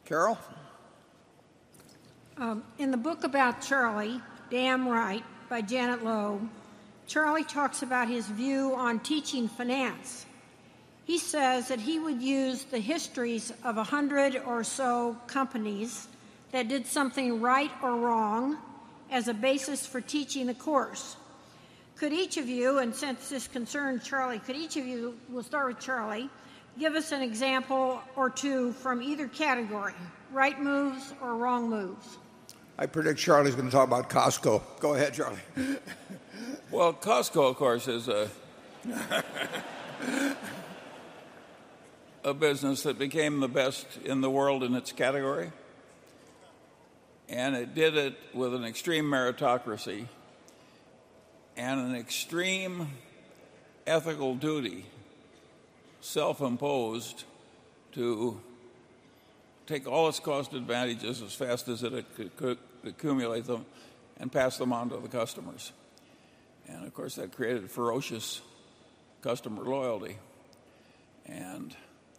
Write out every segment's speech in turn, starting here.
Carol? In the book about Charlie, Damn Right, by Janet Lowe, Charlie talks about his view on teaching finance. He says that he would use the histories of 100 or so companies that did something right or wrong as a basis for teaching the course. Could each of you, and since this concerns Charlie, could each of you, we'll start with Charlie, give us an example or two from either category, right moves or wrong moves? I predict Charlie's going to talk about Costco. Go ahead, Charlie. Well, Costco, of course, is a business that became the best in the world in its category. And it did it with an extreme meritocracy and an extreme ethical duty, self-imposed, to take all its cost advantages as fast as it could accumulate them and pass them on to the customers. And, of course, that created ferocious customer loyalty. And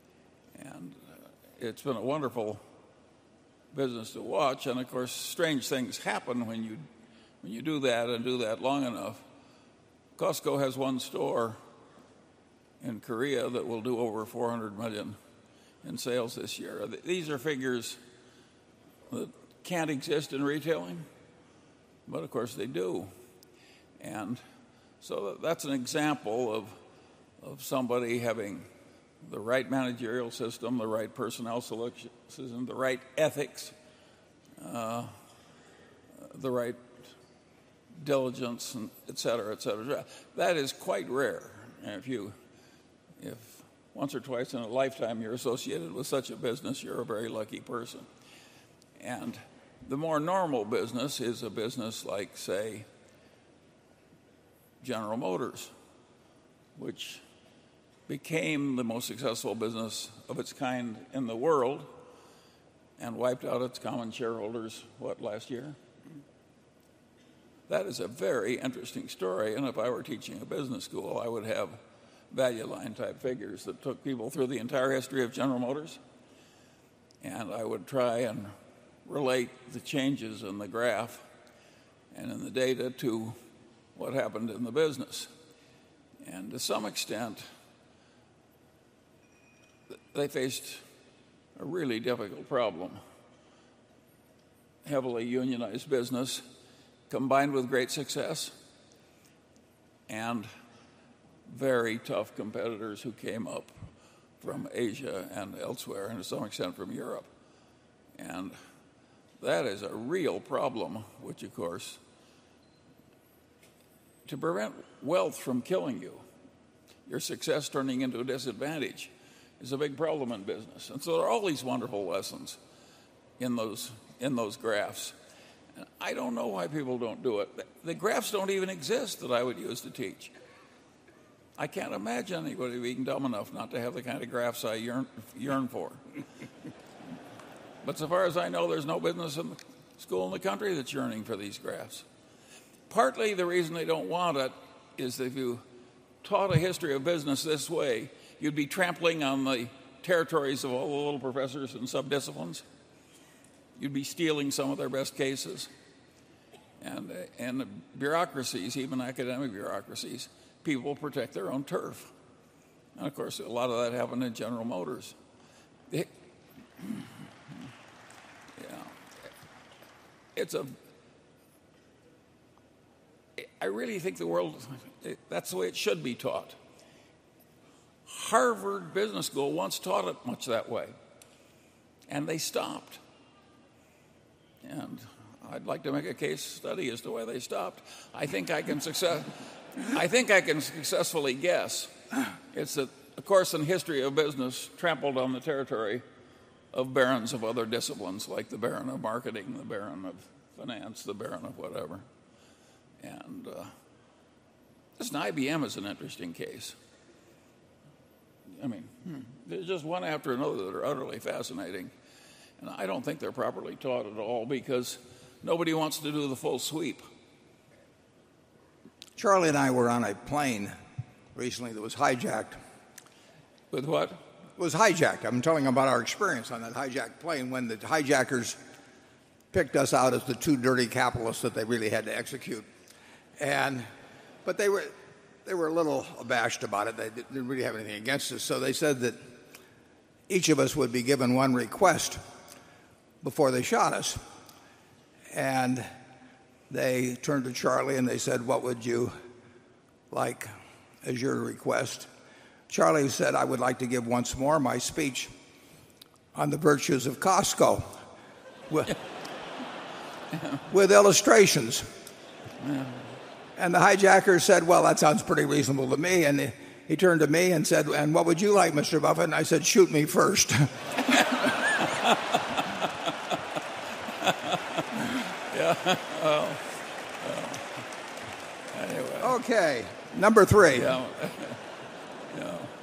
it's been a wonderful business to watch. And, of course, strange things happen when you do that and do that long enough. Costco has one store in Korea that will do over $400 million in sales this year. These are figures that can't exist in retailing, but of course they do. And so that's an example of somebody having the right managerial system, the right personnel selection system, the right ethics, the right diligence, and et cetera, et cetera. That is quite rare. And if once or twice in a lifetime you're associated with such a business, you're a very lucky person. And the more normal business is a business like, say, General Motors, which became the most successful business of its kind in the world and wiped out its common shareholders, last year? That is a very interesting story, and if I were teaching a business school, I would have value line type figures that took people through the entire history of General Motors, and I would try and relate the changes in the graph and in the data to what happened in the business. And to some extent, they faced a really difficult problem. Heavily unionized business combined with great success and very tough competitors who came up from Asia and elsewhere, and to some extent from Europe. And that is a real problem, which, of course, to prevent wealth from killing you, your success turning into a disadvantage, is a big problem in business. And so there are all these wonderful lessons in those graphs. And I don't know why people don't do it. The graphs don't even exist that I would use to teach. I can't imagine anybody being dumb enough not to have the kind of graphs I yearn for. But so far as I know, there's no business in the school in the country that's yearning for these graphs. Partly the reason they don't want it is that if you taught a history of business this way, you'd be trampling on the territories of all the little professors and subdisciplines. You'd be stealing some of their best cases. And the bureaucracies, even academic bureaucracies, people protect their own turf. And, of course, a lot of that happened in General Motors. I really think the world, that's the way it should be taught. Harvard Business School once taught it much that way, and they stopped. And I'd like to make a case study as to why they stopped. I think I can successfully guess. It's that a course in history of business trampled on the territory of barons of other disciplines, like the baron of marketing, the baron of finance, the baron of whatever. And this IBM is an interesting case. I mean, there's just one after another that are utterly fascinating. And I don't think they're properly taught at all because nobody wants to do the full sweep. Charlie and I were on a plane recently that was hijacked. With what? was hijacked. I'm telling them about our experience on that hijacked plane when the hijackers picked us out as the two dirty capitalists that they really had to execute. But they were a little abashed about it. They didn't really have anything against us. So they said that each of us would be given one request before they shot us. And they turned to Charlie and they said, "What would you like as your request?" Charlie said, "I would like to give once more my speech on the virtues of Costco with illustrations." And the hijacker said, "Well, that sounds pretty reasonable to me." And he turned to me and said, "And what would you like, Mr. Buffett?" And I said, "Shoot me first." Anyway. Okay, number 3. Yeah.